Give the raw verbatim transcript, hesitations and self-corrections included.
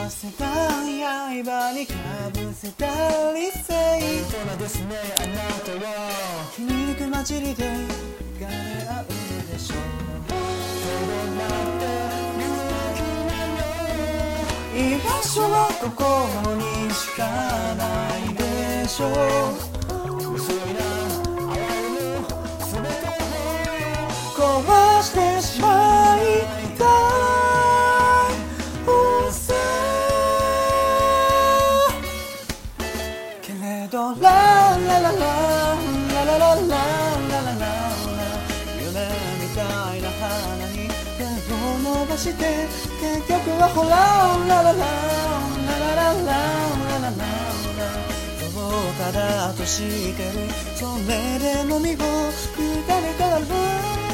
せた刃にかぶせた理性そうなんですねあなたは気に抜く混じりで惹かれ合うでしょう居場所は心にしかないでしょう薄いな淡いの全てを壊してしまいたいうせけれどララララララララララララ夢みたいな花に手を伸ばして結局はほらラララララララララララどうかだとしてるそれでも身を委ねたら